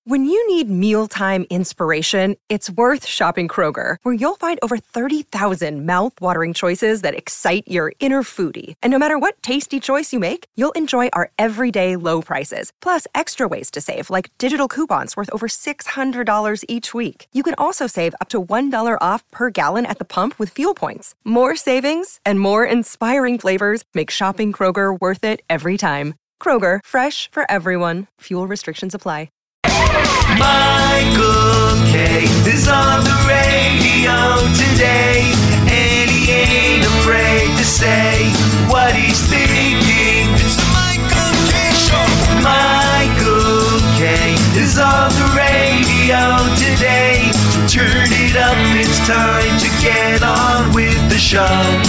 When you need mealtime inspiration, it's worth shopping Kroger, where you'll find over 30,000 mouth-watering choices that excite your inner foodie. And no matter what tasty choice you make, you'll enjoy our everyday low prices, plus extra ways to save, like digital coupons worth over $600 each week. You can also save up to $1 off per gallon at the pump with fuel points. More savings and more inspiring flavors make shopping Kroger worth it every time. Kroger, fresh for everyone. Fuel restrictions apply. Michael K. is on the radio today, and he ain't afraid to say what he's thinking. It's the Michael K. Show. Michael K. is on the radio today. So turn it up, it's time to get on with the show.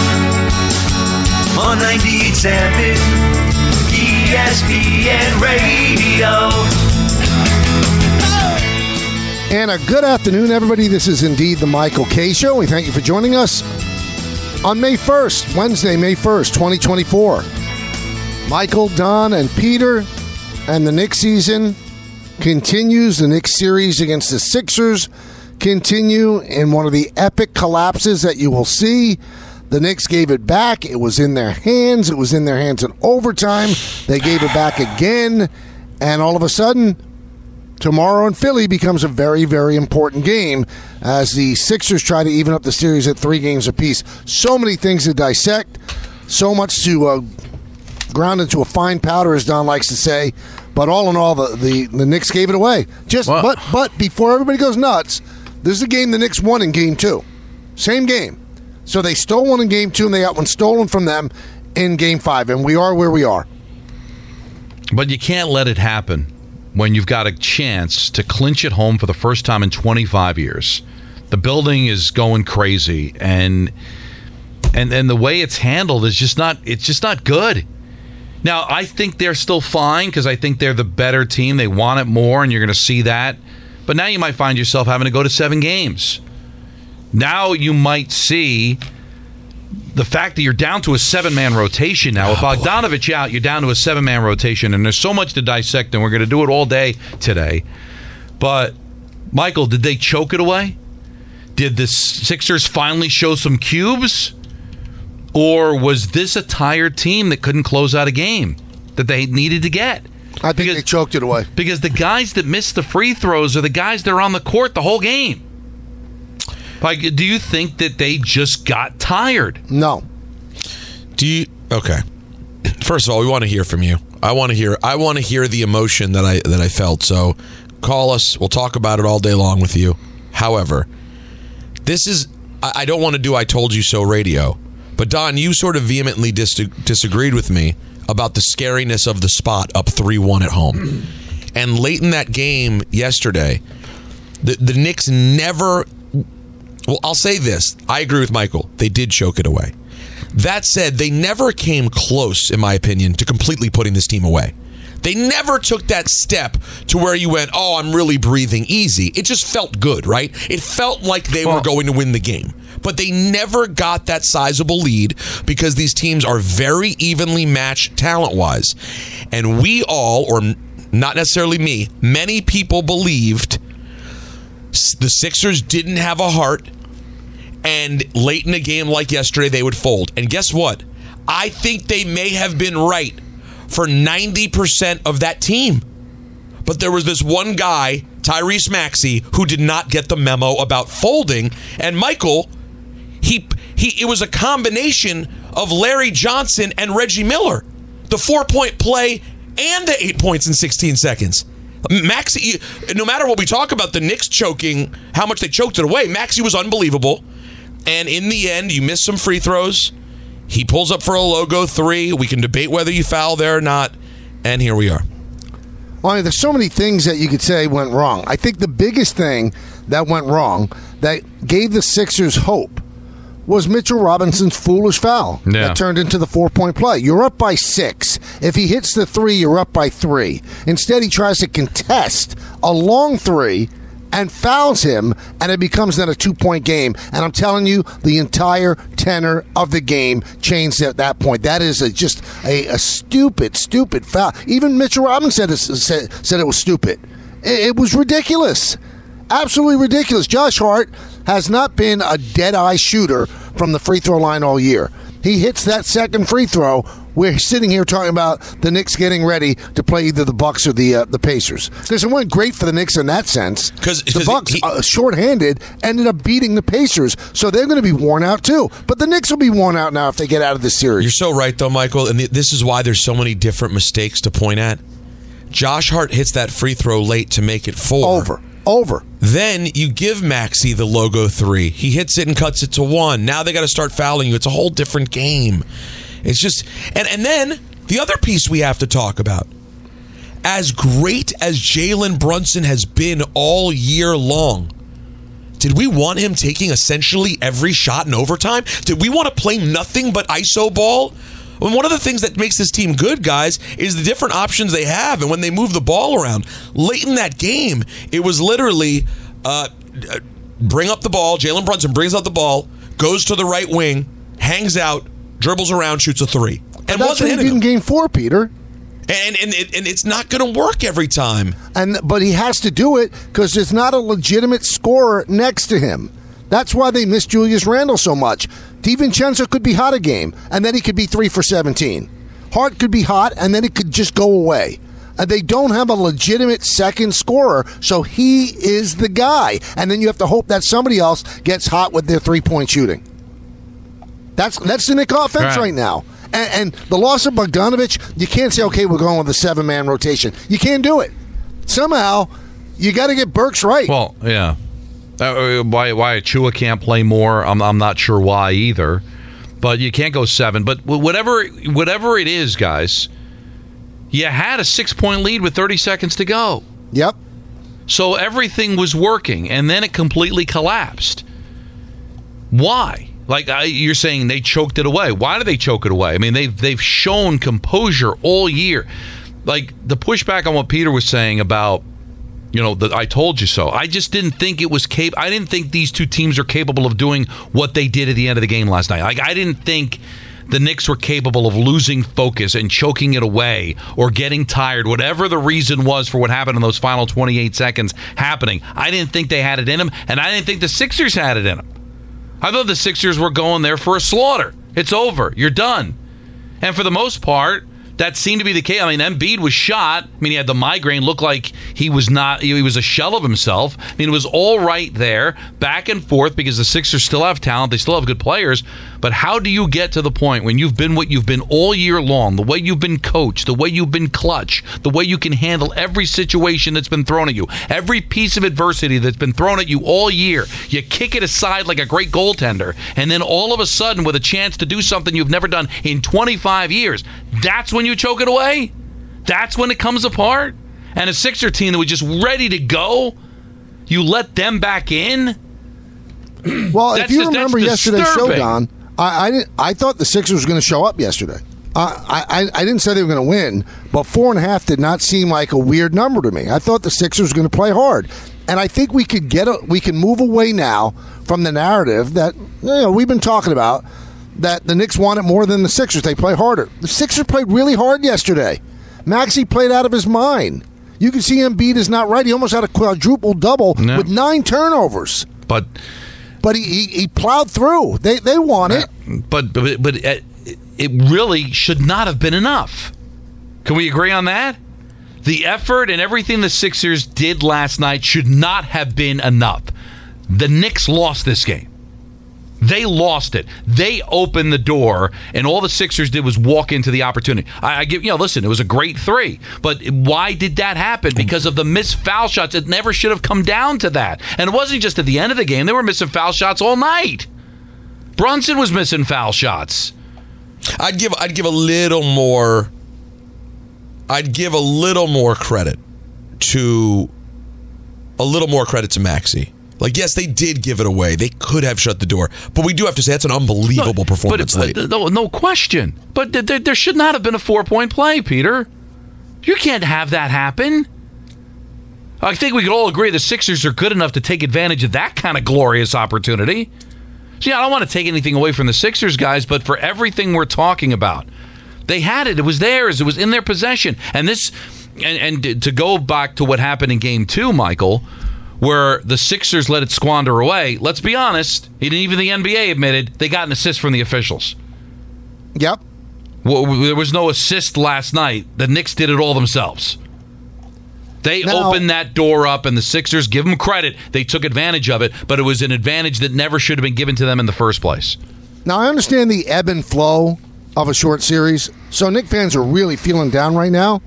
On 98.7 ESPN Radio. And a good afternoon, everybody. This is indeed the Michael K. Show. We thank you for joining us on May 1st, Wednesday, May 1st, 2024. Michael, Don, and Peter, and the Knicks season continues. The Knicks series against the Sixers continue in one of the epic collapses that you will see. The Knicks gave it back. It was in their hands. It was in their hands in overtime. They gave it back again. And all of a sudden, tomorrow in Philly becomes a very, very important game as the Sixers try to even up the series at 3 games apiece. So many things to dissect, so much to ground into a fine powder, as Don likes to say. But all in all, the Knicks gave it away. But before everybody goes nuts, this is a game the Knicks won in Game 2. Same game. So they stole one in Game 2, and they got one stolen from them in Game 5. And we are where we are. But you can't let it happen when you've got a chance to clinch at home for the first time in 25 years. The building is going crazy, and the way it's handled is just not good. Now, I think they're still fine because I think they're the better team. They want it more, and you're going to see that. But now you might find yourself having to go to 7 games. Now you might see the fact that you're down to a 7-man rotation now. With Bogdanovich out, you're down to a 7-man rotation, and there's so much to dissect, and we're going to do it all day today. But, Michael, did they choke it away? Did the Sixers finally show some cubes? Or was this a tired team that couldn't close out a game that they needed to get? I think they choked it away. Because the guys that missed the free throws are the guys that are on the court the whole game. Like, do you think that they just got tired? No. Okay. First of all, we want to hear from you. I want to hear the emotion that I felt. So call us. We'll talk about it all day long with you. However, I don't want to do I told you so radio. But Don, you sort of vehemently disagreed with me about the scariness of the spot up 3-1 at home. And late in that game yesterday, the Knicks never... Well, I'll say this. I agree with Michael. They did choke it away. That said, they never came close, in my opinion, to completely putting this team away. They never took that step to where you went, oh, I'm really breathing easy. It just felt good, right? It felt like they were going to win the game. But they never got that sizable lead because these teams are very evenly matched talent-wise. And we all, or not necessarily me, many people believed the Sixers didn't have a heart, and late in a game like yesterday, they would fold. And guess what? I think they may have been right for 90% of that team. But there was this one guy, Tyrese Maxey, who did not get the memo about folding. And Michael, it was a combination of Larry Johnson and Reggie Miller. The 4-point play and the 8 points in 16 seconds. Maxey, no matter what we talk about, the Knicks choking, how much they choked it away, Maxey was unbelievable. And in the end, you missed some free throws. He pulls up for a logo 3. We can debate whether you foul there or not. And here we are. Well, there's so many things that you could say went wrong. I think the biggest thing that went wrong that gave the Sixers hope was Mitchell Robinson's foolish foul that turned into the 4-point play. You're up by 6. If he hits the 3, you're up by 3. Instead, he tries to contest a long 3 and fouls him, and it becomes then a 2-point game. And I'm telling you, the entire tenor of the game changed at that point. That is just a stupid foul. Even Mitchell Robinson said it was stupid. It was ridiculous. Absolutely ridiculous. Josh Hart has not been a dead-eye shooter from the free throw line all year. He hits that second free throw. We're sitting here talking about the Knicks getting ready to play either the Bucks or the Pacers. Because it went great for the Knicks in that sense. Because the Bucks, shorthanded, ended up beating the Pacers, so they're going to be worn out too. But the Knicks will be worn out now if they get out of this series. You're so right, though, Michael, and this is why there's so many different mistakes to point at. Josh Hart hits that free throw late to make it 4. Over. Then you give Maxey the logo 3. He hits it and cuts it to 1. Now they got to start fouling you. It's a whole different game. It's just... And then the other piece we have to talk about. As great as Jalen Brunson has been all year long, did we want him taking essentially every shot in overtime? Did we want to play nothing but ISO ball? Well, one of the things that makes this team good, guys, is the different options they have and when they move the ball around. Late in that game, it was literally bring up the ball. Jalen Brunson brings up the ball, goes to the right wing, hangs out, dribbles around, shoots a 3. And that's what he did in Game 4, Peter. And it's not going to work every time. But he has to do it because there's not a legitimate scorer next to him. That's why they miss Julius Randle so much. DiVincenzo could be hot a game, and then he could be 3 for 17. Hart could be hot, and then it could just go away. They don't have a legitimate second scorer, so he is the guy. And then you have to hope that somebody else gets hot with their three-point shooting. That's the Knick offense right now. And the loss of Bogdanovic, you can't say, okay, we're going with a 7-man rotation. You can't do it. Somehow, you got to get Burks right. Well, yeah. Why Achua can't play more, I'm not sure why either. But you can't go 7. But whatever it is, guys, you had a 6-point lead with 30 seconds to go. Yep. So everything was working, and then it completely collapsed. Why? Like you're saying they choked it away. Why do they choke it away? I mean, they've shown composure all year. Like the pushback on what Peter was saying about, I told you so. I just didn't think it was I didn't think these two teams are capable of doing what they did at the end of the game last night. Like I didn't think the Knicks were capable of losing focus and choking it away or getting tired, whatever the reason was for what happened in those final 28 seconds happening. I didn't think they had it in them, and I didn't think the Sixers had it in them. I thought the Sixers were going there for a slaughter. It's over. You're done. And for the most part, that seemed to be the case. I mean, Embiid was shot. I mean, he had the migraine. Looked like he was a shell of himself. I mean, it was all right there, back and forth, because the Sixers still have talent. They still have good players. But how do you get to the point when you've been what you've been all year long, the way you've been coached, the way you've been clutch, the way you can handle every situation that's been thrown at you, every piece of adversity that's been thrown at you all year, you kick it aside like a great goaltender, and then all of a sudden, with a chance to do something you've never done in 25 years, that's when you choke it away? That's when it comes apart? And a Sixer team that was just ready to go, you let them back in? Well, if you remember yesterday's show, Don, I thought the Sixers were going to show up yesterday. I didn't say they were going to win, but 4.5 did not seem like a weird number to me. I thought the Sixers were going to play hard. And I think we can move away now from the narrative that we've been talking about, that the Knicks want it more than the Sixers. They play harder. The Sixers played really hard yesterday. Maxey played out of his mind. You can see Embiid is not right. He almost had a quadruple double with 9 turnovers. But he plowed through. They want it. But it really should not have been enough. Can we agree on that? The effort and everything the Sixers did last night should not have been enough. The Knicks lost this game. They lost it. They opened the door, and all the Sixers did was walk into the opportunity. Listen, it was a great 3, but why did that happen? Because of the missed foul shots. It never should have come down to that. And it wasn't just at the end of the game. They were missing foul shots all night. Brunson was missing foul shots. I'd give a little more. I'd give a little more credit to Maxey. Like, yes, they did give it away. They could have shut the door. But we do have to say that's an unbelievable performance late. No question. But there should not have been a 4-point play, Peter. You can't have that happen. I think we could all agree the Sixers are good enough to take advantage of that kind of glorious opportunity. See, I don't want to take anything away from the Sixers, guys, but for everything we're talking about, they had it. It was theirs. It was in their possession. And this And to go back to what happened in Game 2, Michael, where the Sixers let it squander away, let's be honest, even the NBA admitted they got an assist from the officials. Yep. Well, there was no assist last night. The Knicks did it all themselves. They opened that door up, and the Sixers, give them credit, they took advantage of it, but it was an advantage that never should have been given to them in the first place. Now, I understand the ebb and flow of a short series, so Knicks fans are really feeling down right now.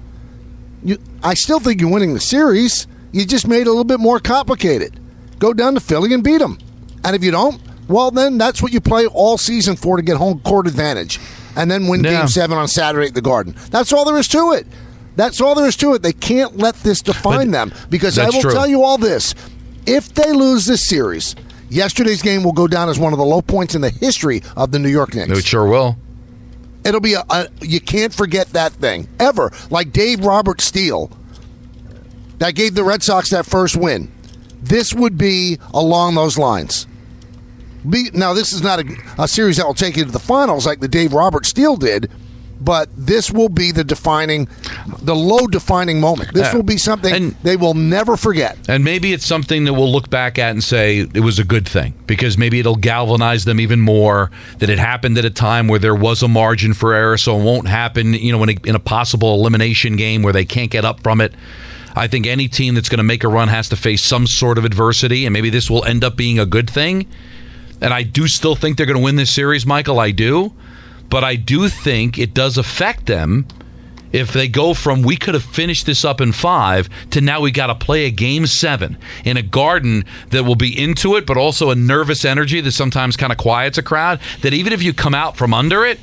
I still think you're winning the series. You just made it a little bit more complicated. Go down to Philly and beat them. And if you don't, well, then that's what you play all season for, to get home court advantage. And then win Game 7 on Saturday at the Garden. That's all there is to it. That's all there is to it. They can't let this define them. Because I will tell you all this. If they lose this series, yesterday's game will go down as one of the low points in the history of the New York Knicks. It sure will. It'll be you can't forget that thing, ever. Like Dave Robert Steele, that gave the Red Sox that first win. This would be along those lines. Now, this is not a series that will take you to the finals like the Dave Robert Steele did, but this will be the low defining moment. This will be something they will never forget. And maybe it's something that we'll look back at and say it was a good thing, because maybe it'll galvanize them even more, that it happened at a time where there was a margin for error, so it won't happen, in a possible elimination game where they can't get up from it. I think any team that's going to make a run has to face some sort of adversity, and maybe this will end up being a good thing. And I do still think they're going to win this series, Michael. I do. But I do think it does affect them if they go from we could have finished this up in 5 to now we got to play a Game 7 in a Garden that will be into it, but also a nervous energy that sometimes kind of quiets a crowd, that even if you come out from under it,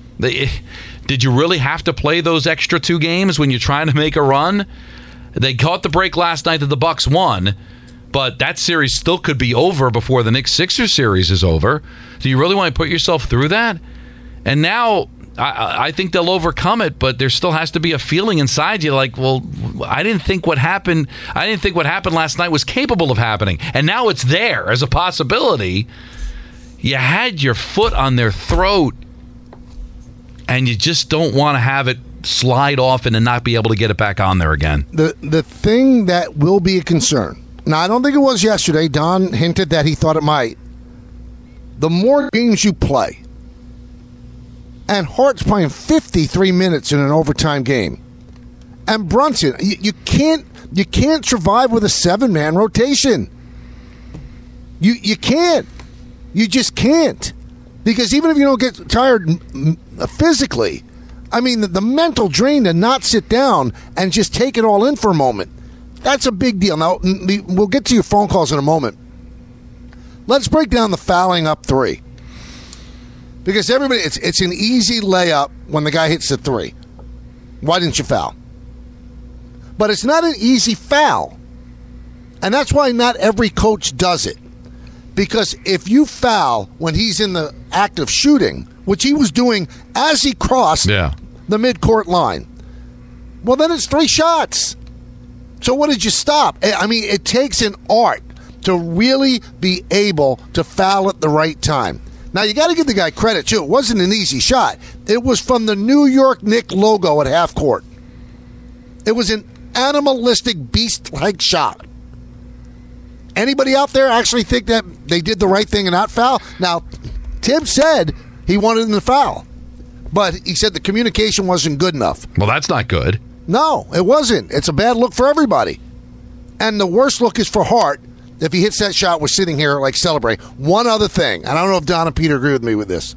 did you really have to play those extra 2 games when you're trying to make a run? They caught the break last night that the Bucks won, but that series still could be over before the Knicks-Sixers series is over. Do you really want to put yourself through that? And now I think they'll overcome it, but there still has to be a feeling inside you like, well, I didn't think what happened last night was capable of happening. And now it's there as a possibility. You had your foot on their throat, and you just don't want to have it slide off and then not be able to get it back on there again. The thing that will be a concern, now I don't think it was yesterday, Don hinted that he thought it might, the more games you play, and Hart's playing 53 minutes in an overtime game, and Brunson, you can't survive with a 7-man rotation. You can't. You just can't. Because even if you don't get tired physically, I mean, the mental drain to not sit down and just take it all in for a moment, that's a big deal. Now, we'll get to your phone calls in a moment. Let's break down the fouling up 3. Because everybody, it's an easy layup when the guy hits the 3. Why didn't you foul? But it's not an easy foul. And that's why not every coach does it. Because if you foul when he's in the act of shooting, which he was doing as he crossed the midcourt line, well, then it's 3 shots. So what did you stop? I mean, it takes an art to really be able to foul at the right time. Now, you got to give the guy credit, too. It wasn't an easy shot. It was from the New York Knicks logo at half court. It was an animalistic, beast-like shot. Anybody out there actually think that they did the right thing and not foul? Now, Tim said he wanted him to foul, but he said the communication wasn't good enough. Well, that's not good. No, it wasn't. It's a bad look for everybody. And the worst look is for Hart. If he hits that shot, we're sitting here like celebrating. One other thing, and I don't know if Don and Peter agree with me with this.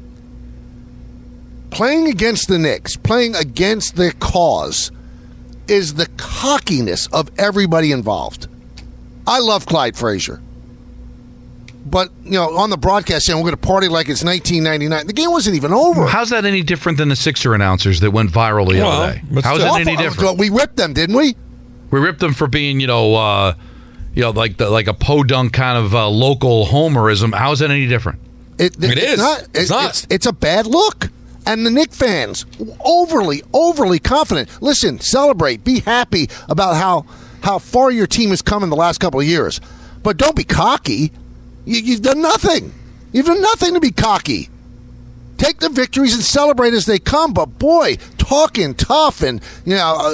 Playing against the Knicks, playing against their cause, is the cockiness of everybody involved. I love Clyde Frazier. But, on the broadcast saying we're going to party like it's 1999. The game wasn't even over. How's that any different than the Sixer announcers that went viral the other day? How's that any different? We ripped them, didn't we? We ripped them for being, like a podunk kind of local homerism. How is that any different? It is. It's a bad look. And the Knicks fans, overly confident. Listen, celebrate. Be happy about how far your team has come in the last couple of years. But don't be cocky. You've done nothing. You've done nothing to be cocky. Take the victories and celebrate as they come. But, boy, talking tough and,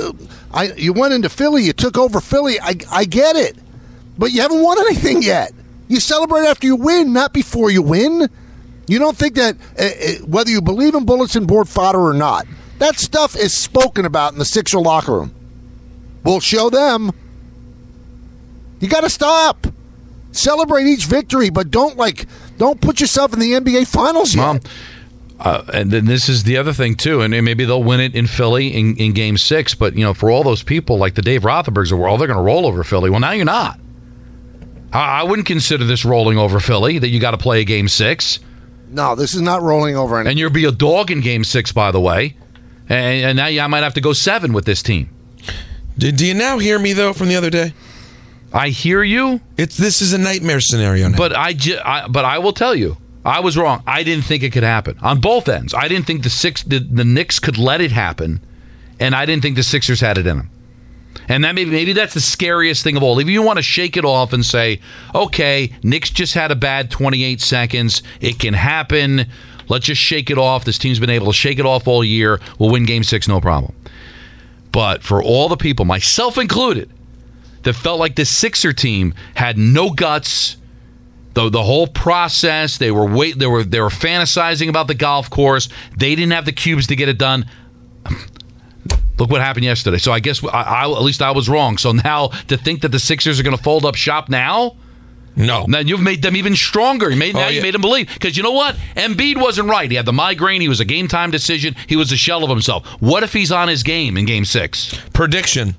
You went into Philly, you took over Philly. I get it. But you haven't won anything yet. You celebrate after you win, not before you win. You don't think that whether you believe in bulletin board fodder or not, that stuff is spoken about in the Sixer locker room. We'll show them. You got to stop. Celebrate each victory, but don't put yourself in the NBA Finals yet. And then this is the other thing, too, and maybe they'll win it in Philly in Game 6, but, for all those people like the Dave Rothenbergs of the world, they're going to roll over Philly. Well, now you're not. I wouldn't consider this rolling over Philly, that you got to play a Game 6. No, this is not rolling over anything. And you'll be a dog in Game 6, by the way. And now I might have to go 7 with this team. Do you now hear me, though, from the other day? I hear you. This is a nightmare scenario now. But I will tell you, I was wrong. I didn't think it could happen on both ends. I didn't think the Knicks could let it happen, and I didn't think the Sixers had it in them. And that maybe that's the scariest thing of all. If you want to shake it off and say, okay, Knicks just had a bad 28 seconds. It can happen. Let's just shake it off. This team's been able to shake it off all year. We'll win Game 6, no problem. But for all the people, myself included, that felt like the Sixer team had no guts, the whole process, they were fantasizing about the golf course. They didn't have the cubes to get it done. Look what happened yesterday. So I guess at least I was wrong. So now to think that the Sixers are going to fold up shop now? No. Now you've made them even stronger. You made them believe. Because you know what? Embiid wasn't right. He had the migraine. He was a game-time decision. He was a shell of himself. What if he's on his game in Game 6? Prediction.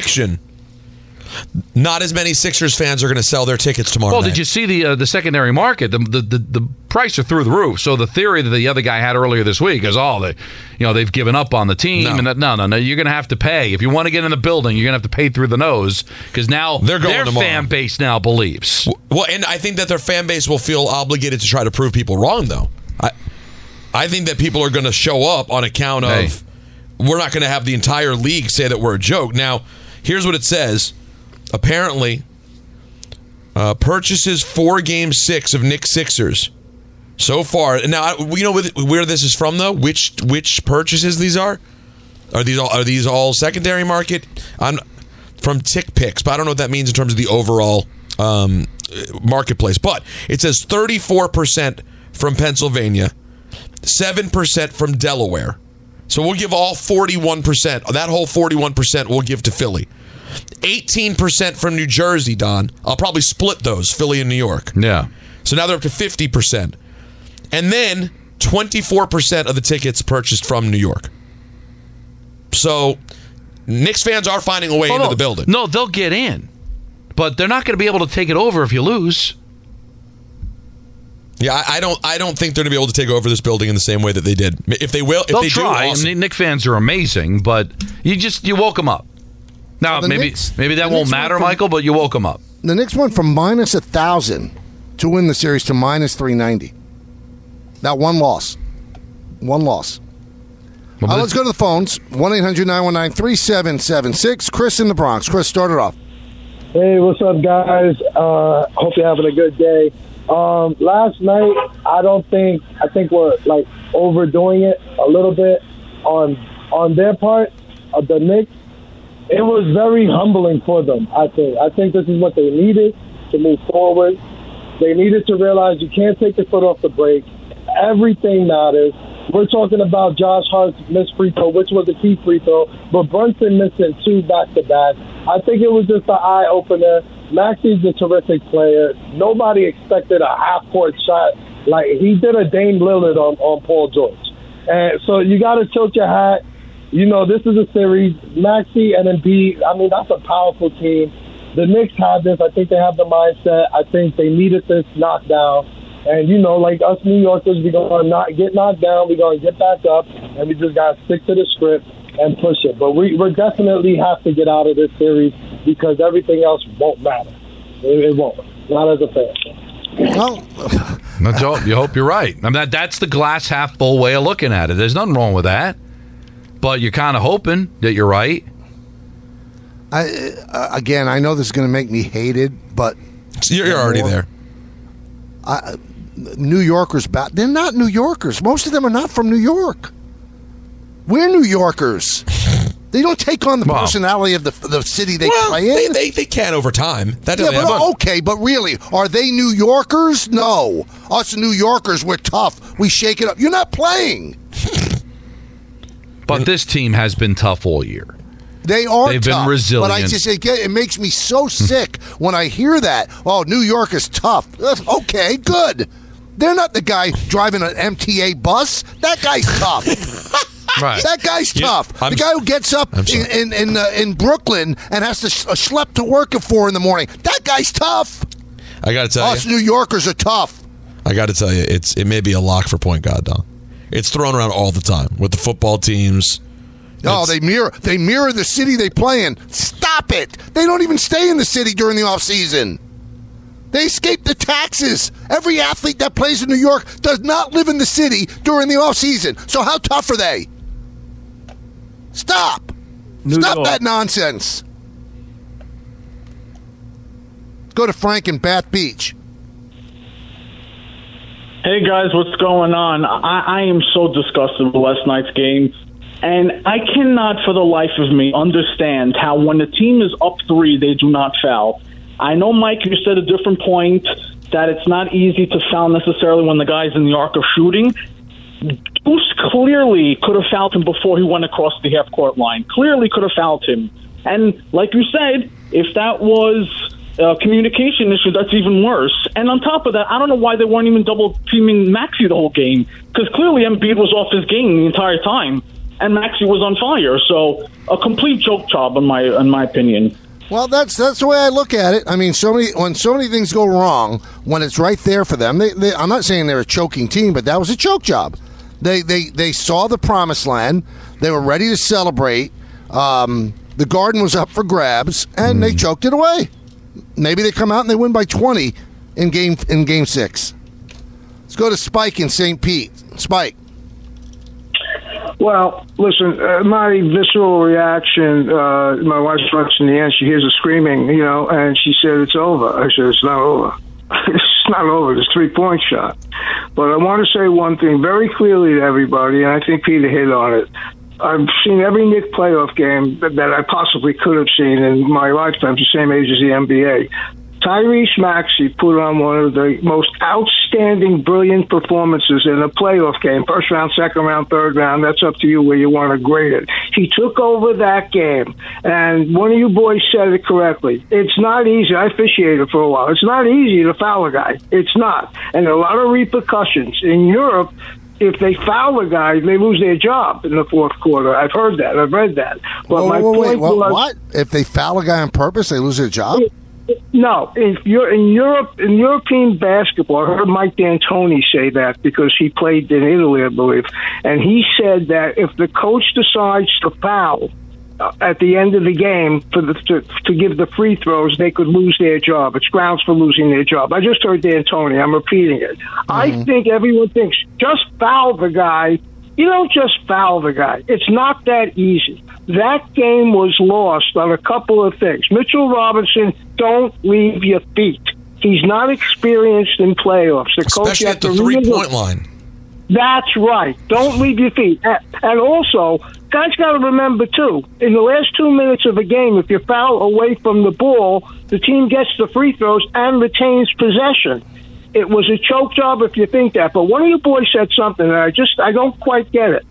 Not as many Sixers fans are going to sell their tickets tomorrow night. Did you see the secondary market? The price are through the roof. So the theory that the other guy had earlier this week is, they've given up on the team. No. And no, you're going to have to pay. If you want to get in the building, you're going to have to pay through the nose because now their fan base now believes. Well, and I think that their fan base will feel obligated to try to prove people wrong, though. I think that people are going to show up on account of we're not going to have the entire league say that we're a joke. Now, here's what it says. Apparently, purchases for Game 6 of Knicks Sixers so far. Now, you know where this is from, though? Which purchases these are? Are these all secondary market? I'm from TickPicks, but I don't know what that means in terms of the overall marketplace. But it says 34% from Pennsylvania, 7% from Delaware. So we'll give all 41%. That whole 41% we'll give to Philly. 18% from New Jersey, Don. I'll probably split those, Philly and New York. Yeah. So now they're up to 50%. And then 24% of the tickets purchased from New York. So Knicks fans are finding a way into the building. No, they'll get in. But they're not going to be able to take it over if you lose. Yeah, I don't think they're going to be able to take over this building in the same way that they did. If they will, they'll they try. do, awesome. I mean, Knicks fans are amazing, but you woke them up. Now, maybe that won't matter, Michael, but you woke them up. The Knicks went from minus 1,000 to win the series to minus 390. That one loss. Let's go to the phones. 1-800-919-3776. Chris in the Bronx. Chris, start it off. Hey, what's up, guys? Hope you're having a good day. Last night, I think we're overdoing it a little bit on their part, the Knicks. It was very humbling for them, I think. I think this is what they needed to move forward. They needed to realize you can't take your foot off the brake. Everything matters. We're talking about Josh Hart's missed free throw, which was a key free throw, but Brunson missing 2 back-to-back. I think it was just an eye-opener. Maxi's a terrific player. Nobody expected a half-court shot. He did a Dame Lillard on Paul George. And so you got to tilt your hat. This is a series. Maxey and Embiid, that's a powerful team. The Knicks have this. I think they have the mindset. I think they needed this knockdown. And, like us New Yorkers, we're going to not get knocked down. We're going to get back up. And we just got to stick to the script and push it. But we definitely have to get out of this series because everything else won't matter. It won't. Not as a fan. Well, you hope you're right. That's the glass half full way of looking at it. There's nothing wrong with that. But you're kind of hoping that you're right. I know this is going to make me hated, but you're already there. New Yorkers, they're not New Yorkers. Most of them are not from New York. We're New Yorkers. They don't take on the personality of the city they play in. They can over time. That Yeah, but okay, but really, are they New Yorkers? No. Us New Yorkers, we're tough. We shake it up. You're not playing. But this team has been tough all year. They've been resilient. But I just it makes me so sick when I hear that. Oh, New York is tough. Okay, good. They're not the guy driving an MTA bus. That guy's tough. Right. That guy's tough. The guy who gets up in Brooklyn and has to schlep to work at 4 a.m. That guy's tough. I got to tell you, us New Yorkers are tough. I got to tell you, it may be a lock for point guard, Don. It's thrown around all the time with the football teams. Oh, they mirror the city they play in. Stop it! They don't even stay in the city during the off season. They escape the taxes. Every athlete that plays in New York does not live in the city during the off season. So how tough are they? Stop! Stop that nonsense. Go to Frank in Bath Beach. Hey guys, what's going on? I am so disgusted with last night's game. And I cannot for the life of me understand how when the team is up 3, they do not foul. I know, Mike, you said a different point, that it's not easy to foul necessarily when the guy's in the arc of shooting. Deuce clearly could have fouled him before he went across the half-court line. Clearly could have fouled him. And like you said, if that was a communication issue, that's even worse. And on top of that, I don't know why they weren't even double-teaming Maxey the whole game, because clearly Embiid was off his game the entire time, and Maxey was on fire. So a complete joke job, in my opinion. Well, that's the way I look at it. I mean, when so many things go wrong, when it's right there for them, I'm not saying they're a choking team, but that was a choke job. They saw the promised land. They were ready to celebrate. The Garden was up for grabs, and they choked it away. Maybe they come out and they win by 20 in game 6. Let's go to Spike in St. Pete. Spike. Well, listen, my visceral reaction, my wife's watching the end, she hears a screaming, and she said, it's over. I said, it's not over. It's not over. It's a 3-point shot. But I want to say one thing very clearly to everybody, and I think Peter hit on it. I've seen every Knicks playoff game that I possibly could have seen in my lifetime, the same age as the NBA. Tyrese Maxey put on one of the most outstanding, brilliant performances in a playoff game. First round, second round, third round. That's up to you where you want to grade it. He took over that game. And one of you boys said it correctly. It's not easy. I officiated for a while. It's not easy to foul a guy. It's not. And a lot of repercussions. In Europe, if they foul a guy, they lose their job in the fourth quarter. I've heard that. I've read that. But what? If they foul a guy on purpose, they lose their job? No, if you're in Europe, in European basketball, I heard Mike D'Antoni say that because he played in Italy, I believe, and he said that if the coach decides to foul at the end of the game to give the free throws, they could lose their job. It's grounds for losing their job. I just heard D'Antoni. I'm repeating it. I think everyone thinks just foul the guy. You don't just foul the guy. It's not that easy. That game was lost on a couple of things. Mitchell Robinson, don't leave your feet. He's not experienced in playoffs. The Especially at the 3-point line. That's right. Don't leave your feet. And also, guys got to remember, too, in the last 2 minutes of a game, if you foul away from the ball, the team gets the free throws and retains possession. It was a choke job if you think that. But one of you boys said something, and I don't quite get it.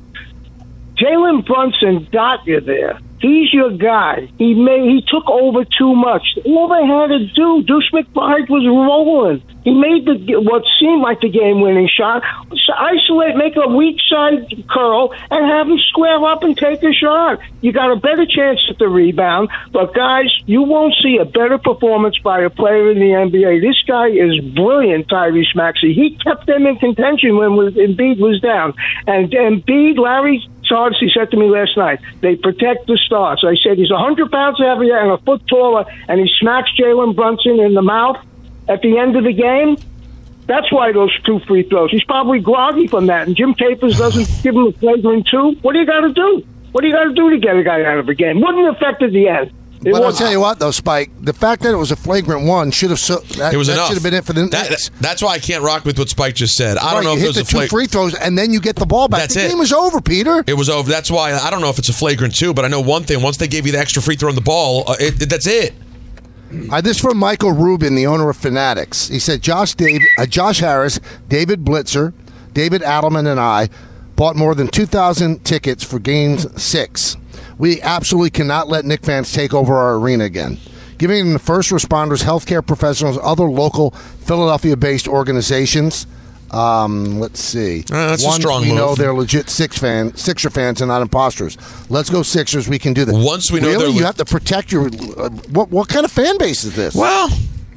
Jalen Brunson got you there. He's your guy. He took over too much. All they had to do, Deuce McBride was rolling. He made what seemed like the game-winning shot. Isolate, make a weak side curl, and have him square up and take a shot. You got a better chance at the rebound. But, guys, you won't see a better performance by a player in the NBA. This guy is brilliant, Tyrese Maxey. He kept them in contention when Embiid was down. And Embiid, Larry Hardesty said to me last night, they protect the stars. I said he's 100 pounds heavier and a foot taller, and he smacks Jalen Brunson in the mouth at the end of the game. That's why those 2 free throws. He's probably groggy from that, and Jim Capers doesn't give him a flagrant 2. What do you got to do? What do you got to do to get a guy out of a game? Wouldn't affect at the end. But I'll tell you what, though, Spike, the fact that it was a flagrant one should have it was enough. Should have been it for the Knicks. That's why I can't rock with what Spike just said. I don't know if it was a flagrant. You hit the 2 free throws, and then you get the ball back. The game was over, Peter. It was over. That's why I don't know if it's a flagrant 2, but I know one thing. Once they gave you the extra free throw on the ball, that's it. This is from Michael Rubin, the owner of Fanatics. He said, Josh Harris, David Blitzer, David Adelman, and I bought more than 2,000 tickets for Game 6. We absolutely cannot let Knicks fans take over our arena again. Giving them the first responders, healthcare professionals, other local Philadelphia-based organizations. Let's see. That's a strong move. We know move. they're legit Sixer fans and not imposters. Let's go Sixers. We can do that. Once we know you have to protect your. What kind of fan base is this? Well,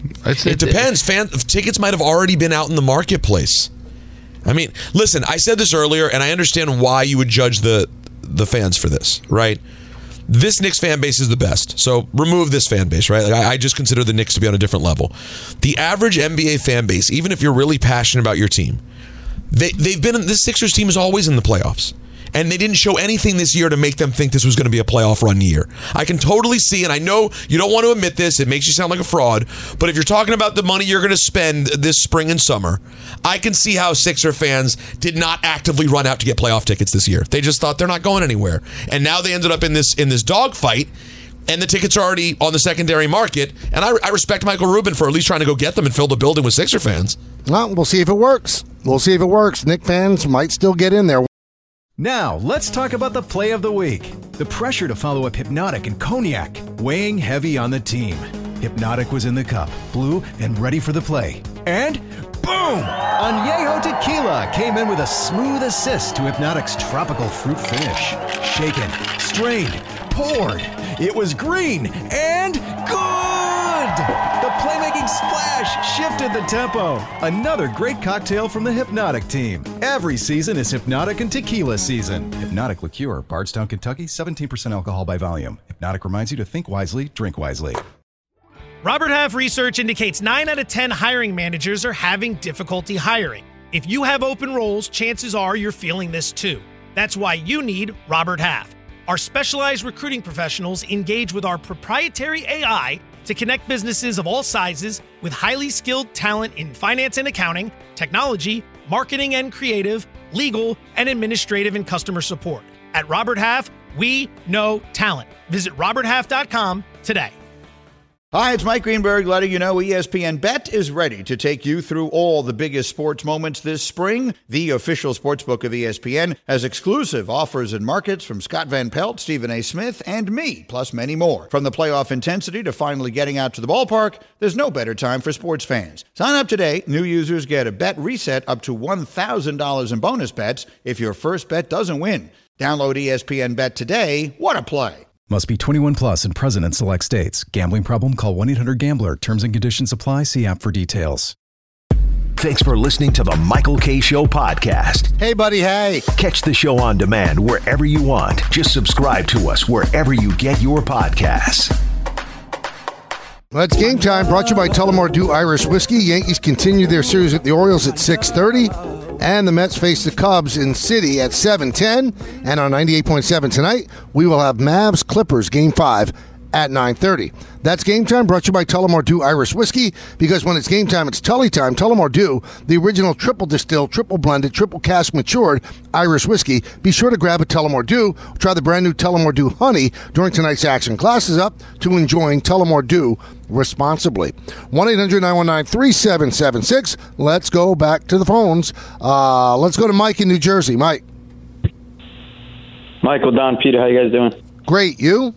it depends. Tickets might have already been out in the marketplace. I mean, listen. I said this earlier, and I understand why you would judge the fans for this, right? This Knicks fan base is the best. So remove this fan base, right? I just consider the Knicks to be on a different level. The average NBA fan base, even if you're really passionate about your team, they've been. This Sixers team is always in the playoffs. And they didn't show anything this year to make them think this was going to be a playoff run year. I can totally see, and I know you don't want to admit this, it makes you sound like a fraud, but if you're talking about the money you're going to spend this spring and summer, I can see how Sixer fans did not actively run out to get playoff tickets this year. They just thought they're not going anywhere. And now they ended up in this dogfight, and the tickets are already on the secondary market. And I respect Michael Rubin for at least trying to go get them and fill the building with Sixer fans. Well, we'll see if it works. Knicks fans might still get in there. Now, let's talk about the play of the week. The pressure to follow up Hypnotic and Cognac, weighing heavy on the team. Hypnotic was in the cup, blue, and ready for the play. And boom! Añejo Tequila came in with a smooth assist to Hypnotic's tropical fruit finish. Shaken, strained, poured. It was green and good! The playmaking splash shifted the tempo. Another great cocktail from the Hypnotic team. Every season is Hypnotic and Tequila season. Hypnotic Liqueur, Bardstown, Kentucky, 17% alcohol by volume. Hypnotic reminds you to think wisely, drink wisely. Robert Half research indicates 9 out of 10 hiring managers are having difficulty hiring. If you have open roles, chances are you're feeling this too. That's why you need Robert Half. Our specialized recruiting professionals engage with our proprietary AI to connect businesses of all sizes with highly skilled talent in finance and accounting, technology, marketing and creative, legal, and administrative and customer support. At Robert Half, we know talent. Visit roberthalf.com today. Hi, it's Mike Greenberg letting you know ESPN Bet is ready to take you through all the biggest sports moments this spring. The official sportsbook of ESPN has exclusive offers and markets from Scott Van Pelt, Stephen A. Smith, and me, plus many more. From the playoff intensity to finally getting out to the ballpark, there's no better time for sports fans. Sign up today. New users get a bet reset up to $1,000 in bonus bets if your first bet doesn't win. Download ESPN Bet today. What a play. Must be 21 plus and present in select states. Gambling problem? Call 1-800-GAMBLER. Terms and conditions apply. See app for details. Thanks for listening to the Michael K. Show podcast. Hey, buddy, hey. Catch the show on demand wherever you want. Just subscribe to us wherever you get your podcasts. Well, it's game time, brought to you by Tullamore Dew Irish Whiskey. Yankees continue their series with the Orioles at 6:30. And the Mets face the Cubs in City at 7:10. And on 98.7 tonight, we will have Mavs Clippers Game 5 at 9:30. That's game time, brought to you by Tullamore Dew Irish Whiskey, because when it's game time, it's Tully time. Tullamore Dew, the original triple distilled, triple blended, triple cask matured Irish whiskey. Be sure to grab a Tullamore Dew. Try the brand new Tullamore Dew Honey during tonight's action. Glasses up to enjoying Tullamore Dew responsibly. 1-800-919-3776. Let's go back to the phones. Let's go to Mike in New Jersey. Mike. Michael, Don, Peter, how you guys doing? Great. You?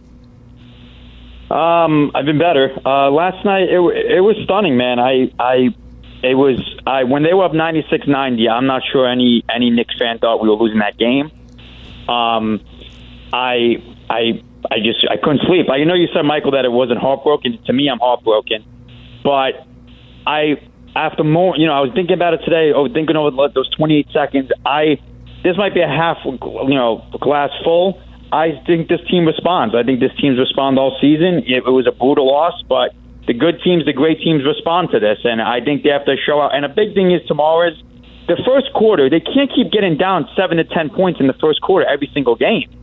I've been better. Last night it was stunning, man. When they were up 96-90, I'm not sure any Knicks fan thought we were losing that game. I couldn't sleep. I know you said, Michael, that it wasn't heartbroken. To me, I'm heartbroken. But I was thinking about it today. I was thinking over those 28 seconds. This might be a half, glass full. I think this team responds. I think this team's respond all season. It was a brutal loss, but the good teams, the great teams respond to this, and I think they have to show out. And a big thing is tomorrow is the first quarter. They can't keep getting down 7 to 10 points in the first quarter every single game.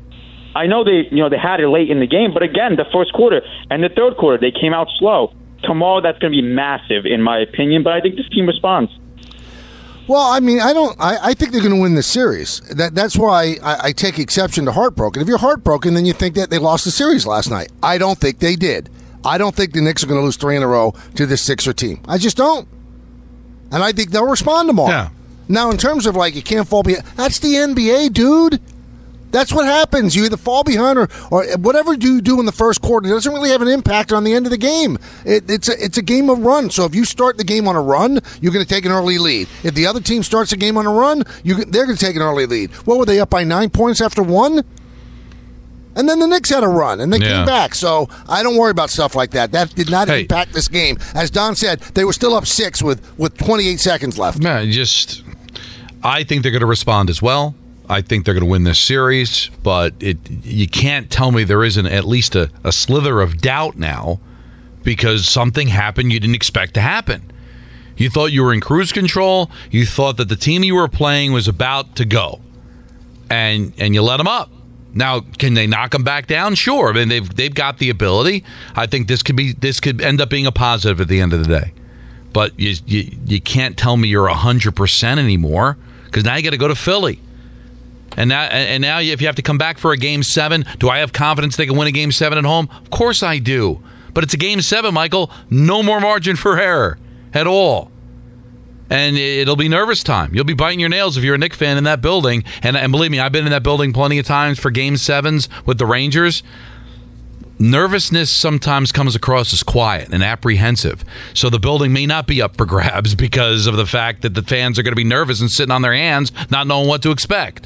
I know they had it late in the game, but again, the first quarter and the third quarter, they came out slow. Tomorrow, that's going to be massive, in my opinion, but I think this team responds. Well, I mean, I think they're going to win this series. That's why I take exception to heartbroken. If you're heartbroken, then you think that they lost the series last night. I don't think they did. I don't think the Knicks are going to lose 3 in a row to this Sixer team. I just don't. And I think they'll respond tomorrow. Yeah. Now, in terms of you can't fall behind, that's the NBA, dude. That's what happens. You either fall behind or whatever you do in the first quarter. It doesn't really have an impact on the end of the game. It's a game of run. So if you start the game on a run, you're going to take an early lead. If the other team starts the game on a run, they're going to take an early lead. What were they up by 9 points after one? And then the Knicks had a run, and they came back. So I don't worry about stuff like that. That did not impact this game. As Don said, they were still up 6 with 28 seconds left. I think they're going to respond as well. I think they're going to win this series, but you can't tell me there isn't at least a slither of doubt now because something happened you didn't expect to happen. You thought you were in cruise control. You thought that the team you were playing was about to go, and you let them up. Now, can they knock them back down? Sure. I mean, they've got the ability. I think this could end up being a positive at the end of the day. But you can't tell me you're 100% anymore because now you got to go to Philly. And now if you have to come back for a Game 7, do I have confidence they can win a Game 7 at home? Of course I do. But it's a Game 7, Michael. No more margin for error at all. And it'll be nervous time. You'll be biting your nails if you're a Knicks fan in that building. And believe me, I've been in that building plenty of times for Game 7s with the Rangers. Nervousness sometimes comes across as quiet and apprehensive. So the building may not be up for grabs because of the fact that the fans are going to be nervous and sitting on their hands, not knowing what to expect.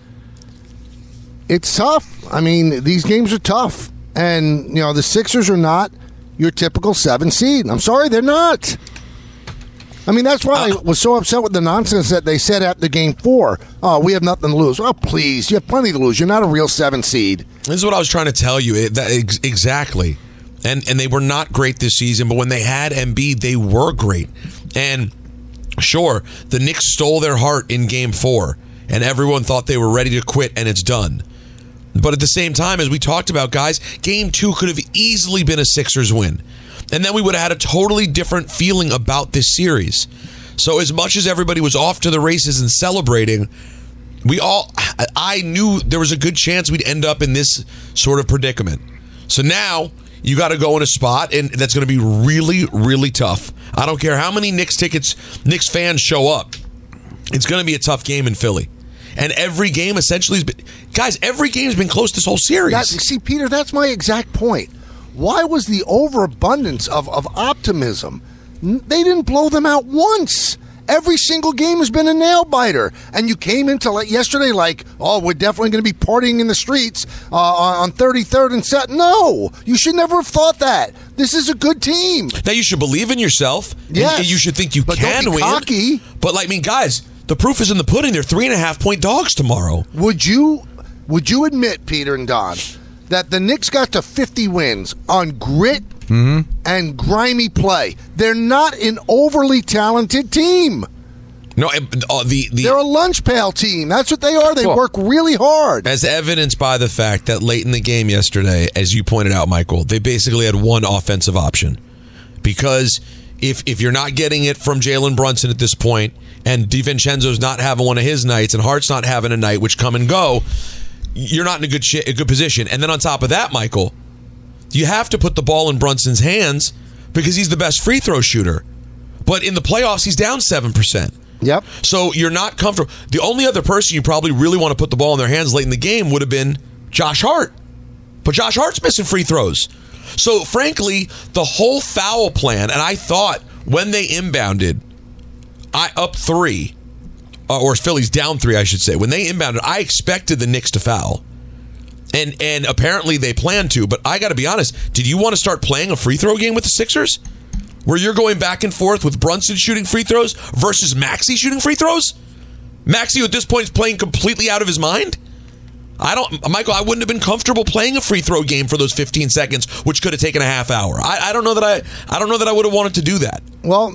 It's tough. I mean, these games are tough. And, the Sixers are not your typical 7 seed. I'm sorry, they're not. I mean, that's why I was so upset with the nonsense that they said after Game 4. Oh, we have nothing to lose. Oh, please, you have plenty to lose. You're not a real 7 seed. This is what I was trying to tell you. Exactly. And they were not great this season, but when they had Embiid, they were great. And sure, the Knicks stole their heart in Game 4, and everyone thought they were ready to quit, and it's done. But at the same time, as we talked about, guys, Game 2 could have easily been a Sixers win. And then we would have had a totally different feeling about this series. So as much as everybody was off to the races and celebrating, I knew there was a good chance we'd end up in this sort of predicament. So now you got to go in a spot, and that's going to be really, really tough. I don't care how many Knicks fans show up. It's going to be a tough game in Philly. And every game essentially has been... Guys, every game has been close this whole series. See, Peter, that's my exact point. Why was the overabundance of optimism? They didn't blow them out once. Every single game has been a nail-biter. And you came into yesterday we're definitely going to be partying in the streets on 33rd and set. No, you should never have thought that. This is a good team. Now, you should believe in yourself. Yes. And you should think you can don't be win. Cocky. But, guys, the proof is in the pudding. They're 3.5-point dogs tomorrow. Would you admit, Peter and Don, that the Knicks got to 50 wins on grit and grimy play? They're not an overly talented team. No, they're a lunch pail team. That's what they are. They work really hard. As evidenced by the fact that late in the game yesterday, as you pointed out, Michael, they basically had one offensive option. Because if you're not getting it from Jalen Brunson at this point, and DiVincenzo's not having one of his nights, and Hart's not having a night, which come and go, you're not in a good position. And then on top of that, Michael, you have to put the ball in Brunson's hands because he's the best free throw shooter. But in the playoffs, he's down 7%. Yep. So you're not comfortable. The only other person you probably really want to put the ball in their hands late in the game would have been Josh Hart. But Josh Hart's missing free throws. So frankly, the whole foul plan, and I thought when they inbounded, up 3, or Philly's down 3, I should say. When they inbounded, I expected the Knicks to foul. And apparently they planned to, but I got to be honest, did you want to start playing a free throw game with the Sixers? Where you're going back and forth with Brunson shooting free throws versus Maxey shooting free throws? Maxey at this point is playing completely out of his mind? Michael, I wouldn't have been comfortable playing a free throw game for those 15 seconds, which could have taken a half hour. I don't know that I would have wanted to do that. Well,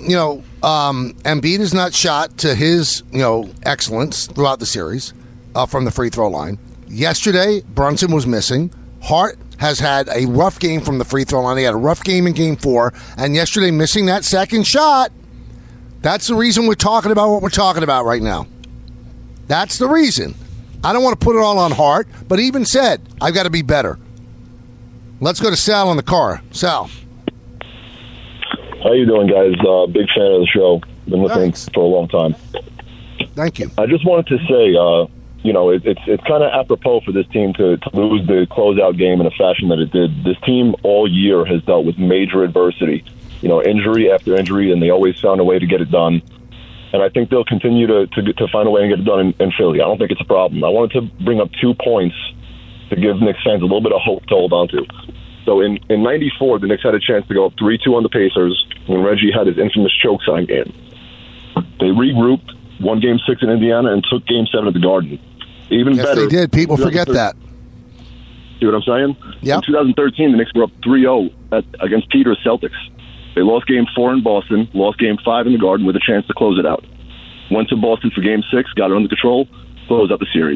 Embiid has not shot to his, excellence throughout the series from the free throw line. Yesterday, Brunson was missing. Hart has had a rough game from the free throw line. He had a rough game in Game 4, and yesterday missing that second shot. That's the reason we're talking about what we're talking about right now. That's the reason. I don't want to put it all on Hart, but he even said, I've got to be better. Let's go to Sal in the car. Sal. How you doing, guys? Big fan of the show. Been listening for a long time. Thank you. I just wanted to say, it's kind of apropos for this team to lose the closeout game in a fashion that it did. This team all year has dealt with major adversity, injury after injury, and they always found a way to get it done. And I think they'll continue to find a way and get it done in Philly. I don't think it's a problem. I wanted to bring up 2 points to give Knicks fans a little bit of hope to hold on to. So in 94, the Knicks had a chance to go up 3-2 on the Pacers when Reggie had his infamous choke sign game. They regrouped, won Game 6 in Indiana, and took Game 7 at the Garden. Even yes, better. They did. People forget that. See what I'm saying? Yeah. In 2013, the Knicks were up 3-0 against Peter's Celtics. They lost Game 4 in Boston, lost Game 5 in the Garden with a chance to close it out. Went to Boston for Game 6, got it under control, closed out the series.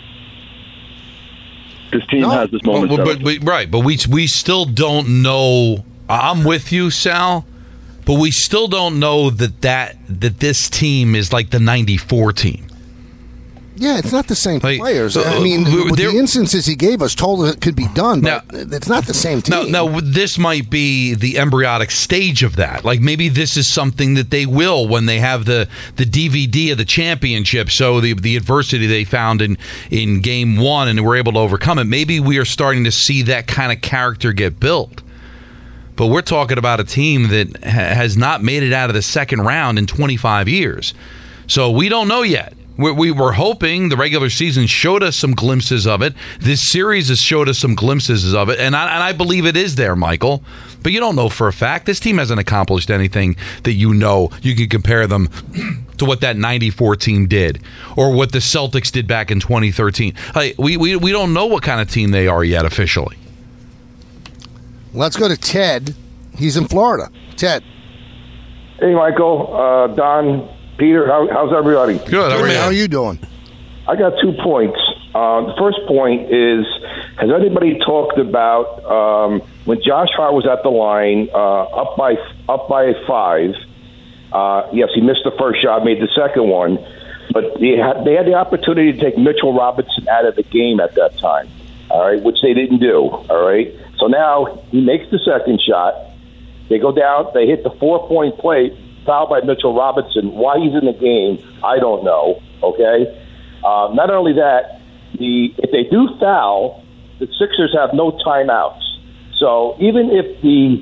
This team has this moment. But we still don't know. I'm with you, Sal, but we still don't know that this team is like the 94 team. Yeah, it's not the same players. I mean, the instances he gave us told us it could be done, but it's not the same team. No, this might be the embryonic stage of that. Like maybe this is something that they will when they have the DVD of the championship. So the adversity they found in Game 1 and were able to overcome it. Maybe we are starting to see that kind of character get built. But we're talking about a team that has not made it out of the second round in 25 years. So we don't know yet. We were hoping the regular season showed us some glimpses of it. This series has showed us some glimpses of it, and I believe it is there, Michael. But you don't know for a fact. This team hasn't accomplished anything that you can compare them to what that 94 team did or what the Celtics did back in 2013. We don't know what kind of team they are yet officially. Let's go to Ted. He's in Florida. Ted. Hey, Michael, Don, Peter, how's everybody? Good. How are you doing? I got 2 points. The first point is, has anybody talked about when Josh Hart was at the line, up by 5? Yes, he missed the first shot, made the second one, but they had the opportunity to take Mitchell Robinson out of the game at that time. All right, which they didn't do. All right, so now he makes the second shot. They go down. They hit the 4-point play. Foul by Mitchell Robinson. Why he's in the game, I don't know. Okay. Not only that, if they do foul, the Sixers have no timeouts. So even if the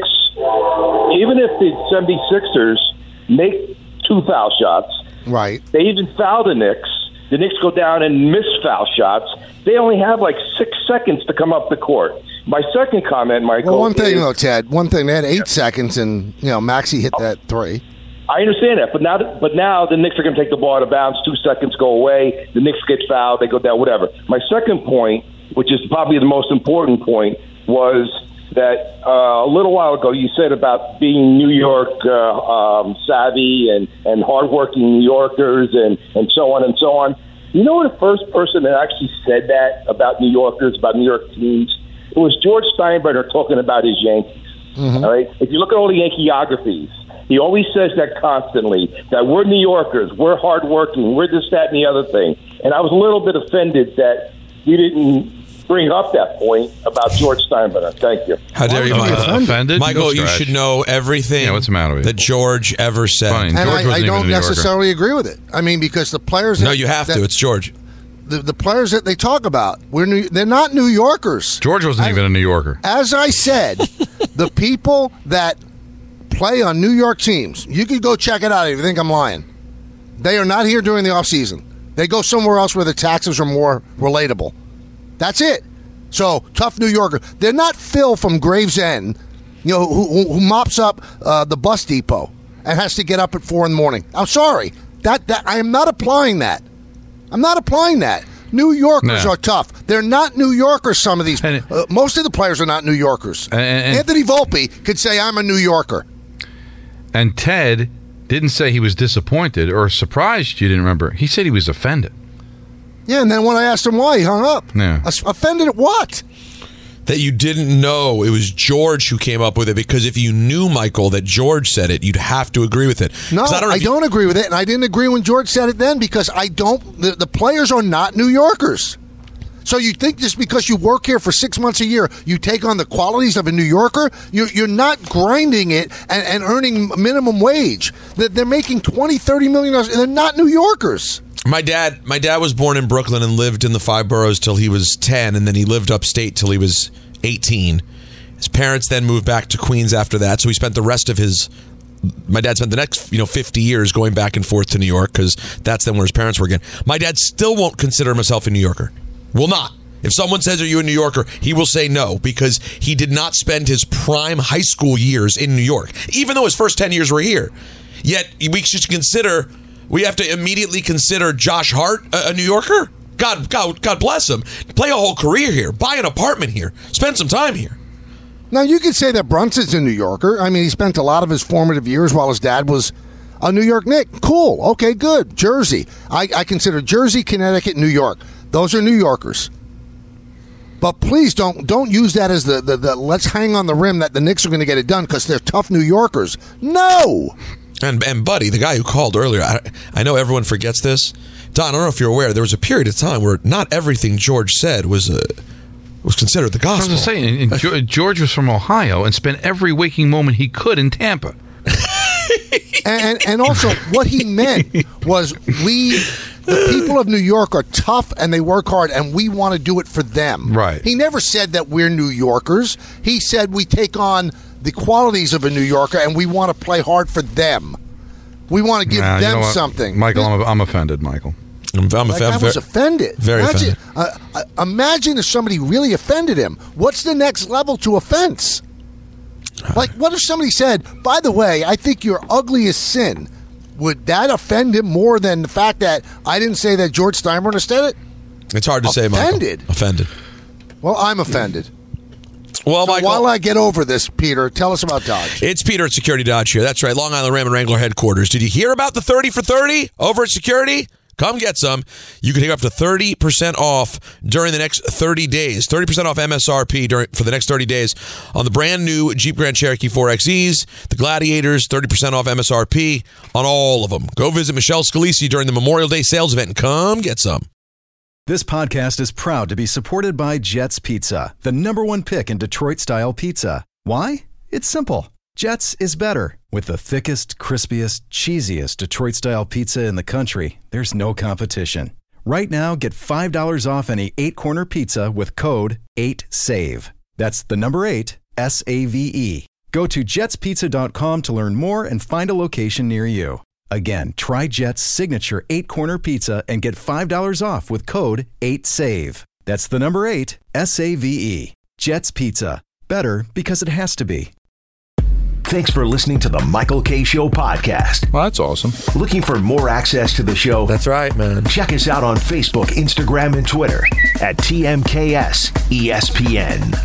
76ers make 2 foul shots, right? They even foul the Knicks. The Knicks go down and miss foul shots. They only have like 6 seconds to come up the court. My second comment, Michael. Well, one thing though, Ted. One thing, they had 8 seconds, and Maxey hit that 3. I understand that, but now the Knicks are going to take the ball out of bounds. 2 seconds go away. The Knicks get fouled. They go down. Whatever. My second point, which is probably the most important point, was that a little while ago you said about being New York savvy and hardworking New Yorkers and so on and so on. You know the first person that actually said that about New Yorkers, about New York teams? It was George Steinbrenner talking about his Yankees. Mm-hmm. All right. If you look at all the Yankeeographies, he always says that constantly, that we're New Yorkers, we're hardworking, we're this, that, and the other thing. And I was a little bit offended that you didn't bring up that point about George Steinbrenner. Thank you. How dare you, Michael? Offended? Michael, you should know everything what's the matter with that George ever said. And I don't necessarily agree with it. I mean, because the players... No, you have to. It's George. The players that they talk about, they're not New Yorkers. George wasn't even a New Yorker. As I said, the people that play on New York teams, you can go check it out if you think I'm lying. They are not here during the offseason. They go somewhere else where the taxes are more relatable. That's it. So, tough New Yorker. They're not Phil from Gravesend, who mops up the bus depot and has to get up at 4 in the morning. I'm sorry. That I am not applying that. I'm not applying that. New Yorkers are tough. They're not New Yorkers, some of these. Most of the players are not New Yorkers. Anthony Volpe could say, I'm a New Yorker. And Ted didn't say he was disappointed or surprised you didn't remember. He said he was offended. Yeah, and then when I asked him why, he hung up. Yeah. Offended at what? That you didn't know it was George who came up with it, because if you knew, Michael, that George said it, you'd have to agree with it. No, I don't agree with it, and I didn't agree when George said it then, because I don't. The players are not New Yorkers. So you think just because you work here for 6 months a year, you take on the qualities of a New Yorker? You're not grinding it and earning minimum wage. They're making $20, $30 million. They're not New Yorkers. My dad was born in Brooklyn and lived in the 5 boroughs till he was 10, and then he lived upstate till he was 18. His parents then moved back to Queens after that, so he spent the rest of my dad spent the next 50 years going back and forth to New York, because that's then where his parents were again. My dad still won't consider himself a New Yorker. Will not. If someone says, are you a New Yorker? He will say no, because he did not spend his prime high school years in New York, even though his first 10 years were here. Yet we have to immediately consider Josh Hart a New Yorker? God bless him. Play a whole career here. Buy an apartment here. Spend some time here. Now, you could say that Brunson's a New Yorker. I mean, he spent a lot of his formative years while his dad was a New York Knick. Cool. Okay, good. Jersey. I consider Jersey, Connecticut, New York. Those are New Yorkers. But please don't use that as the let's hang on the rim that the Knicks are going to get it done because they're tough New Yorkers. No! And Buddy, the guy who called earlier, I know everyone forgets this. Don, I don't know if you're aware, there was a period of time where not everything George said was considered the gospel. I was saying, George was from Ohio and spent every waking moment he could in Tampa. and also, what he meant was the people of New York are tough and they work hard, and we want to do it for them. Right. He never said that we're New Yorkers. He said we take on the qualities of a New Yorker and we want to play hard for them. We want to give them something. Michael, I'm offended, Michael. I was offended. Very offended. Imagine if somebody really offended him. What's the next level to offense? Like, what if somebody said, by the way, I think you're ugly as sin? Would that offend him more than the fact that I didn't say that George Steinbrenner said it? It's hard to say, Michael. Offended. Well, I'm offended. Well, so Michael, while I get over this, Peter, tell us about Dodge. It's Peter at Security Dodge here. That's right, Long Island Ram and Wrangler headquarters. Did you hear about the 30 for 30 over at Security? Come get some. You can take up to 30% off during the next 30 days. 30% off MSRP for the next 30 days on the brand new Jeep Grand Cherokee 4XEs, the Gladiators, 30% off MSRP on all of them. Go visit Michelle Scalisi during the Memorial Day sales event and come get some. This podcast is proud to be supported by Jets Pizza, the #1 pick in Detroit-style pizza. Why? It's simple. Jets is better. With the thickest, crispiest, cheesiest Detroit-style pizza in the country, there's no competition. Right now, get $5 off any 8-corner pizza with code 8SAVE. That's the number 8, S-A-V-E. Go to jetspizza.com to learn more and find a location near you. Again, try Jet's signature 8-corner pizza and get $5 off with code 8SAVE. That's the number 8, S-A-V-E. Jet's Pizza. Better because it has to be. Thanks for listening to the Michael K. Show podcast. Well, that's awesome. Looking for more access to the show? That's right, man. Check us out on Facebook, Instagram, and Twitter at TMKS ESPN.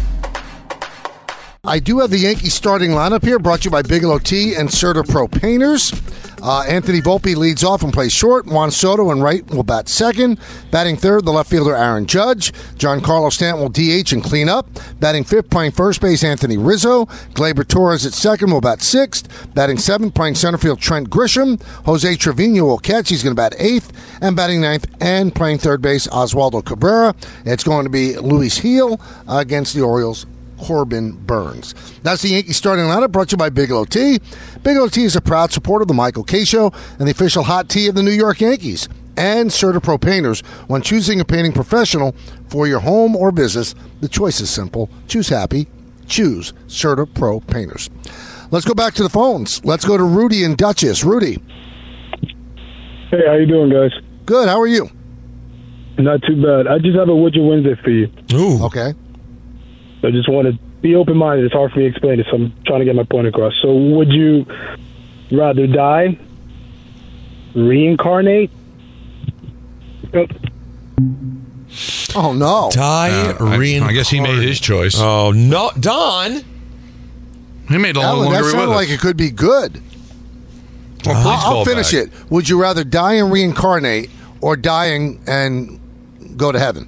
I do have the Yankees starting lineup here, brought to you by Bigelow Tea and Serta Pro Painters. Anthony Volpe leads off and plays short. Juan Soto and right will bat second. Batting third, the left fielder Aaron Judge. Giancarlo Stanton will DH and clean up. Batting fifth, playing first base, Anthony Rizzo. Gleyber Torres at second will bat sixth. Batting seventh, playing center field, Trent Grisham. Jose Trevino will catch. He's going to bat eighth. And batting ninth and playing third base, Oswaldo Cabrera. It's going to be Luis Gil against the Orioles, Corbin Burns. That's the Yankees starting lineup, brought to you by Bigelow Tea. Bigelow Tea is a proud supporter of the Michael K. Show and the official hot tea of the New York Yankees. And Serta Pro Painters. When choosing a painting professional for your home or business, the choice is simple. Choose happy. Choose Serta Pro Painters. Let's go back to the phones. Let's go to Rudy and Dutchess. Rudy. Hey, how you doing, guys? Good. How are you? Not too bad. I just have a Would You Wednesday for you. Ooh. Okay. I just want to be open-minded. It's hard for me to explain it, so I'm trying to get my point across. So would you rather die, reincarnate? Oh, no. Reincarnate. I guess he made his choice. Oh, no. Don? He made a long That way sounded with like us. it could be good. Well, please I'll call finish back. it. Would you rather die and reincarnate or die and go to heaven.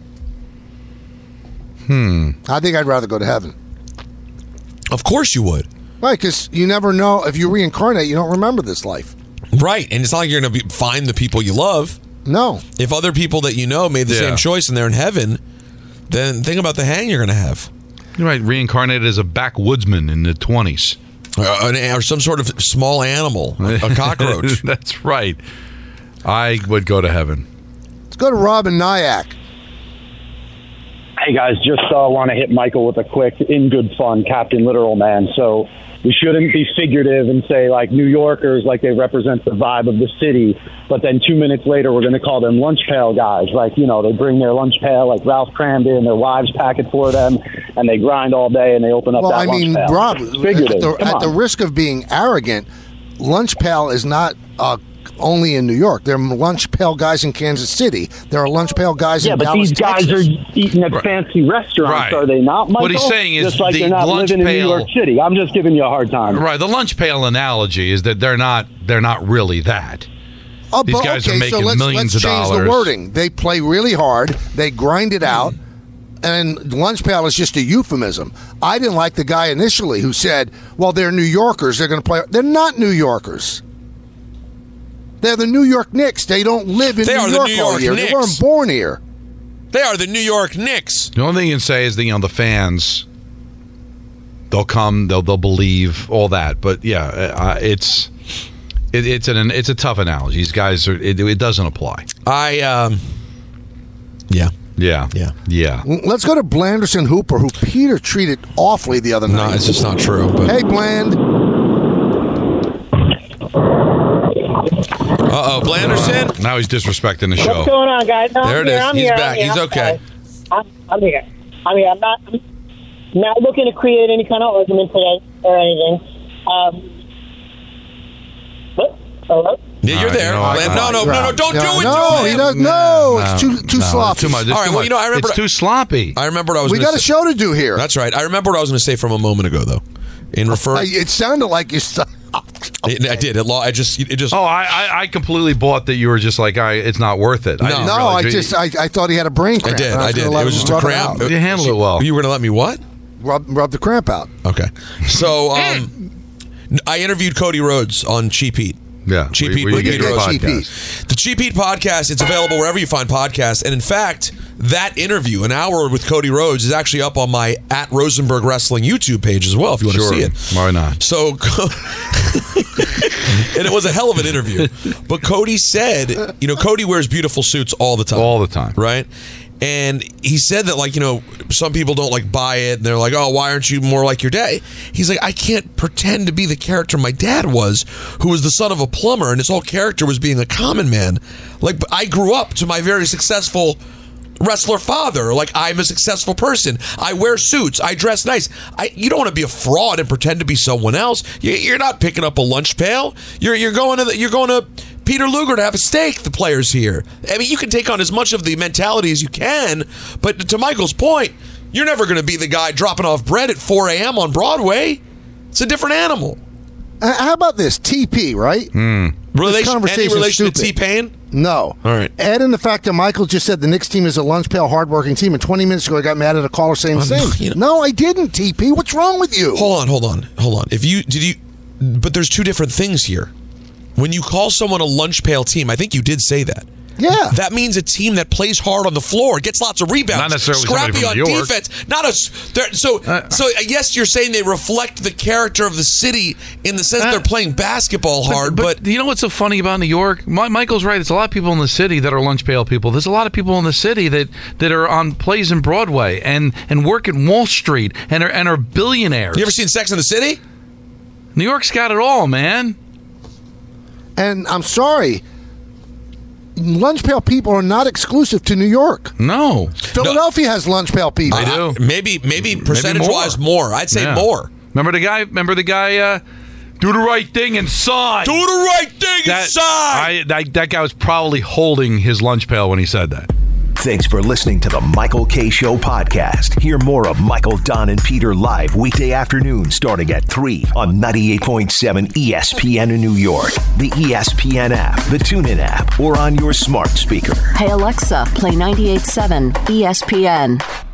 I think I'd rather go to heaven. Of course you would. Right, because you never know. If you reincarnate, you don't remember this life. Right, and it's not like you're going to find the people you love. No. If other people that you know made the same choice and they're in heaven, then think about the hang you're going to have. You're right, reincarnated as a backwoodsman in the 20s. Or some sort of small animal, a cockroach. That's right. I would go to heaven. Let's go to Rob in Nyack. Hey, guys, just want to hit Michael with a quick, in good fun, Captain Literal, man. So we shouldn't be figurative and say, like, New Yorkers, like they represent the vibe of the city, but then 2 minutes later we're going to call them lunch pail guys. Like, you know, they bring their lunch pail, like Ralph crammed in, their wives pack it for them, and they grind all day, and they open up that lunch pail. Rob, Figurative. at the risk of being arrogant, lunch pail is not only in New York. There are lunch pail guys in Kansas City. There are lunch pail guys in Dallas, Texas. Yeah, but these guys are eating at fancy restaurants, are they not, Michael? What he's saying is just like the they're not lunch living pail, in New York City. I'm just giving you a hard time. Right. The lunch pail analogy is that they're not really that. These guys are making millions of dollars. Let's change the wording. They play really hard. They grind it out. And lunch pail is just a euphemism. I didn't like the guy initially who said, well, they're New Yorkers. They're going to play. They're not New Yorkers. They're the New York Knicks. They don't live in New York all year. They weren't born here. They are the New York Knicks. The only thing you can say is the fans. They'll come. They'll believe all that. But yeah, it's a tough analogy. These guys are. It doesn't apply. Yeah. Let's go to Blanderson Hooper, who Peter treated awfully the other night. No, it's just not true. But. Hey, Bland. Blanderson. Now he's disrespecting the show. What's going on, guys? No, there it is. He's back. He's okay. I'm here. I mean, I'm not looking to create any kind of argument today or anything. What? Hello? Yeah, you're there. No, don't do it to him. He doesn't. No, it's too sloppy. Too much. All right, well, I remember. It's too sloppy. I remember what I was. We got a show to do here. That's right. I remember what I was going to say from a moment ago, though. It sounded like you. I did. It just. Oh, I completely bought that you were just like, it's not worth it. I thought he had a brain cramp. I did. It was just a cramp. You handled it well. You were going to let me what? Rub the cramp out. Okay. So, I interviewed Cody Rhodes on Cheap Heat. Yeah, Cheap Heat with Peter Rhodes. The Cheap Heat podcast, it's available wherever you find podcasts. And in fact, that interview, an hour with Cody Rhodes, is actually up on my @Rosenberg Wrestling YouTube page as well, if you want to see it. Why not? So, and it was a hell of an interview. But Cody said, Cody wears beautiful suits all the time. All the time. Right? And he said that, some people don't, buy it. And they're like, oh, why aren't you more like your dad? He's like, I can't pretend to be the character my dad was, who was the son of a plumber. And his whole character was being a common man. I grew up to my very successful wrestler father. I'm a successful person. I wear suits. I dress nice. You don't want to be a fraud and pretend to be someone else. You're not picking up a lunch pail. You're going to Peter Luger to have a steak, the players here. I mean, you can take on as much of the mentality as you can, but to Michael's point, you're never going to be the guy dropping off bread at 4 a.m. on Broadway. It's a different animal. How about this? TP, right? Any relation to T-Pain? No. All right. Add in the fact that Michael just said the Knicks team is a lunch pail, hardworking team, and 20 minutes ago I got mad at a caller saying the same. No, I didn't, TP. What's wrong with you? Hold on. But there's two different things here. When you call someone a lunch pail team, I think you did say that. Yeah. That means a team that plays hard on the floor, gets lots of rebounds, not necessarily scrappy on New York. defense. So yes, you're saying they reflect the character of the city in the sense they're playing basketball hard. But you know what's so funny about New York? Michael's right. There's a lot of people in the city that are lunch pail people. There's a lot of people in the city that are on plays in Broadway and work at Wall Street and are billionaires. You ever seen Sex and the City? New York's got it all, man. And I'm sorry, lunch pail people are not exclusive to New York. No. Philadelphia has lunch pail people. They do. Maybe percentage-wise more. I'd say more. Remember the guy, do the right thing and sign. Do the right thing and sign. That guy was probably holding his lunch pail when he said that. Thanks for listening to the Michael Kay Show podcast. Hear more of Michael, Don, and Peter live weekday afternoon starting at 3 on 98.7 ESPN in New York, the ESPN app, the TuneIn app, or on your smart speaker. Hey Alexa, play 98.7 ESPN.